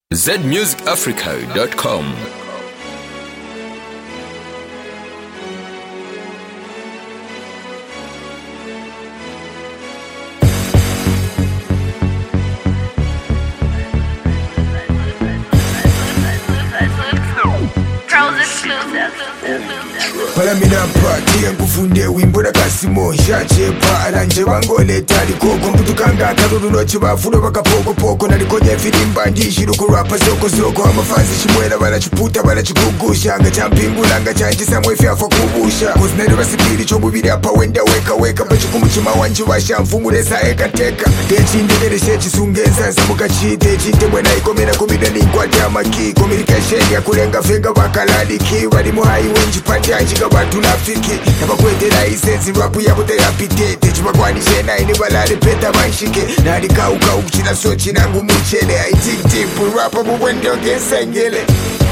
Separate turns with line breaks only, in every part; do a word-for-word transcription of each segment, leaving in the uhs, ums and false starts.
Z music africa dot com.
Pala mina mpati ngufunde wimbo na kasimo Shachepa aranje wangole tali koko Mputukanga karuru nochi wafuno waka poko poko Nalikonya filimba ndishi ruku rapa zoko zoko Amafanzi shimwela wala chuputa wala chikugusha Anga champingu langa chanchi samwe fiafa kubusha Kuzinari wasipiri chobu vili hapa wenda weka weka Bachuku mchima wanchi washa mfungu lesa eka teka Techinde vile shechi sungenza samuka chite Chinte mwena ikomena kumida lingwa dama ki Communication ya kulenga fenga wakaladi ki Wali muhai wenji pandi anjika watu nafiki Nabakwetela isensi rapu ya kute rapidete Chibagwani shena ini balale peta manshike Nari kauka ukuchina sochi nangu mchele I dig deep rapa muwendo gesengele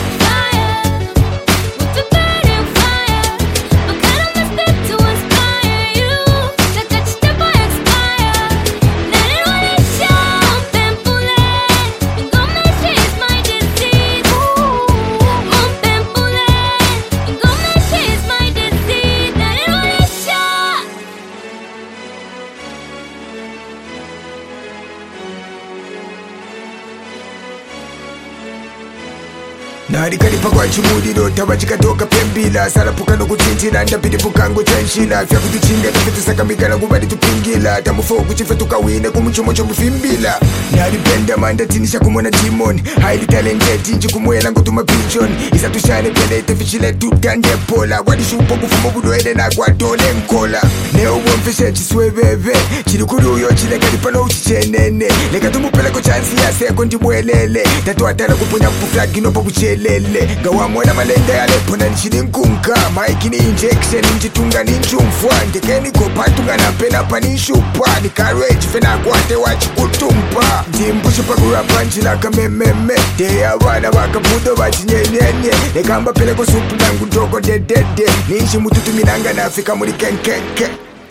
Nari kalipa kwa chimudiro tabachika toka pembila Salapuka no kuchinchila ndapiti pukango chanshila Fya kutuchinga tufitu sakamika na kubadi tupingila Tamufo kuchifa tukawine kumuchomocho mufimbila Nari penda manda tinisha kumona demon Highly talented inchi kumwela ngutuma pigeon Isa tushane pele tefichile tutande pola Wadi shupo kufumo buduele na kwa dole mkola Neo womfishe chiswe bebe Chirukuru uyo chile kalipa no uchichenene Leka tumupele ko chansi ya seko ndimwelele Tatu atala kupunya kupuflagi no pabuchele lele gawa mwana malenda ya lepo na nchini nkunka Maiki ni injection njitunga ni nchumfwa Ndekeni kopatunga na pena pa ni nshupa Ni courage fena kwate wachi kutumpa Njimbushi pa kurapa njila kamememe Deya wana waka budo wachi nyenyenye Nekamba pele ko supu nangu ndoko dedede Nishi mututu minanga na Afrika muri kenkeke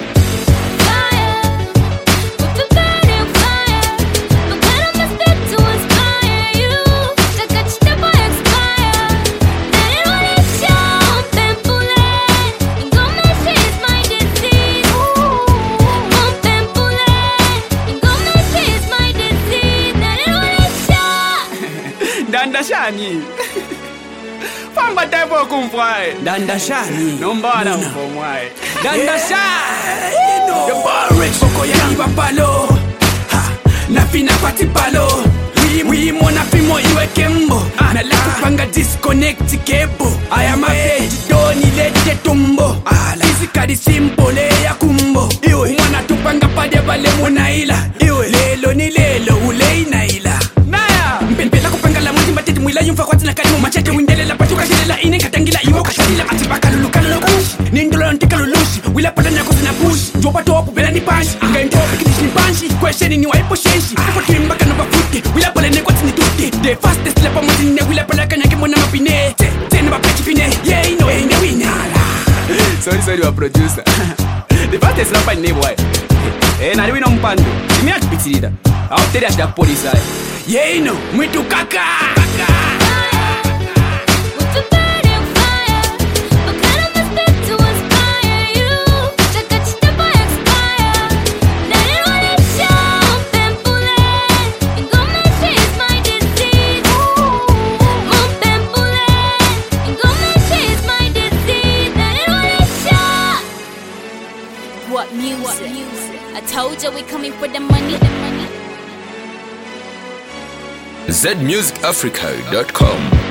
Danda shani Famba tepo kumfwae
Danda shani
Nombana mfomwae
Danda shani The Barrex Soko ya iwa palo Ha Na fina pati palo Wimo na fimo iwe kembo Na laku panga disconnect kebo I am a page doni lete tumbo Physically simple ya kumbo Mwana tupanga pade vale mwana ila Lelo ni lelo ule inaila Mpelpela kupanga la mwati matiti mwila yumfa kwa tina kalimu machete windele la pachuka shilela ine katangila iwa kashadila atibaka lulukalo no kushi Nindolo ntika lulushi wila pala nyako zina pushi Jopa topu bela ni panshi Nga intopi kitish ni panshi Kwesheni ni waipo shenshi Kwa kimba kano bafuti wila pala ne kwa tini tuti The fastest lepa mwazine wila pala kanyake mwana mapine Te, tena bapechi fine Yeah ino ene winala
Sorry sorry wa producer The fastest rapa ni boy Eh nari wino mpando Imi atupitirida Auteri ashida polisa
Yeah ino mwitu kaka Kaka
What music? What music? I told you we coming for the money, the money.
Z music africa dot com.